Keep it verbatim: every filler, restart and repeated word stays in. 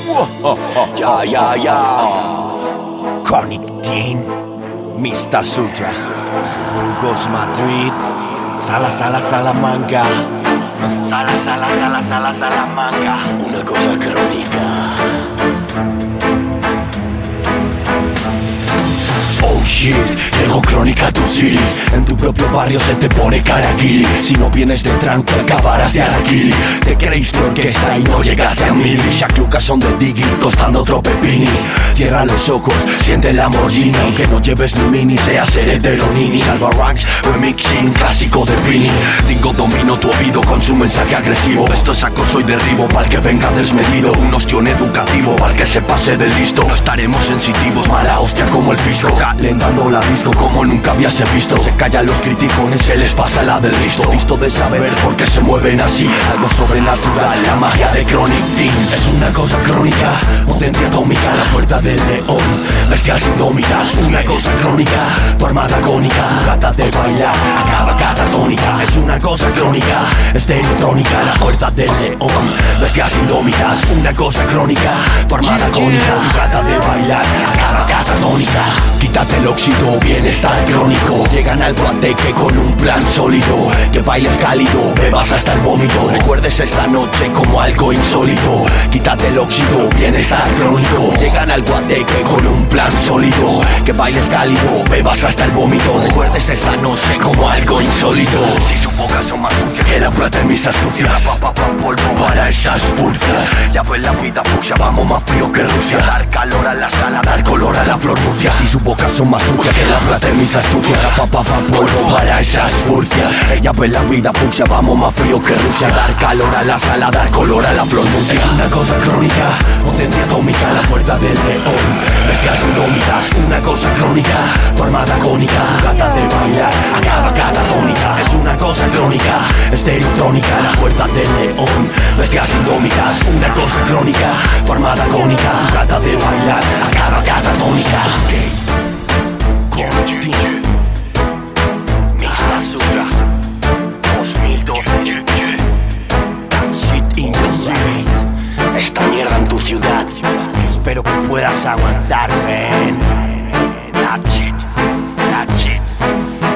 Ya, ya, ya. Chronic Dean, Mister Sutra, Burgos Madrid, Sala, Sala, Salamanca. Sala, Sala, Sala, Sala, Salamanca. Una cosa crónica. Oh shit, llegó Crónica a tu city. En tu propio barrio se te pone karakiri. Si no vienes de tranqui, acabarás de harakiri. Te creíste orquesta y no llegaste a mil. Shaq Lucas son de Diggy, costando otro pepini. Cierra los ojos, siente el Lamborghini. Aunque no lleves ni mini, seas heredero nini. Salva ranks, remixing, clásico de Pini. Dingo domino tu oído con su mensaje agresivo. Esto es acoso y derribo pa'l que venga desmedido. Un ostión educativo pa'l que se pase de listo. No estaremos sensitivos, mala hostia como el fisco. Calentando la disco como nunca habías visto. Se callan los criticones, se les pasa la del listo. Visto de saber por qué se mueven así. Algo sobrenatural, la magia de Chronic Dean. Es una cosa crónica, potencia atómica. La fuerza del león, bestias indómitas. Una cosa crónica, tu armada cónica. Gata de bailar, acaba catatónica. Es una cosa crónica, estereotrónica. La fuerza del león, bestias indómitas. Una cosa crónica, tu armada cónica. Gata de bailar, acaba catatónica. Quítate el óxido, bienestar crónico. Llegan al guateque con un plan sólido. Que bailes cálido, bebas hasta el vómito. Recuerdes esta noche como algo insólito. Quítate el óxido, bienestar crónico. Llegan al guateque con un plan sólido. Que bailes cálido, bebas hasta el vómito. Recuerdes esta noche como algo insólito. Si su boca son más sucias que la plata en mis astucias. Pa, pa, pa, polvo para esas furcias. Ya pues la vida fucsia, vamos más frío que Rusia. Dar calor a la sala, dar color a la flor murcia. Si su boca son más sucias que la plata en mis astucias. Pa, pa, pa, polvo para esas furcias. Ella ve la vida fucsia, vamos más frío que Rusia. Dar calor a la sala, dar color a la flor murcia. Es una cosa crónica, potencia atómica. La fuerza del león, bestias indómitas. Una cosa crónica, tu armada cónica. Gata de bailar, acaba catatónica. Es una cosa crónica, estereotrónica. La fuerza del león, bestias indómitas. Una cosa crónica, tu armada cónica. Gata de bailar, acaba catatónica. Mister Sutra dos mil doce. Shit in your city. Esta mierda en tu ciudad. Espero que puedas aguantar, man. That shit, that shit.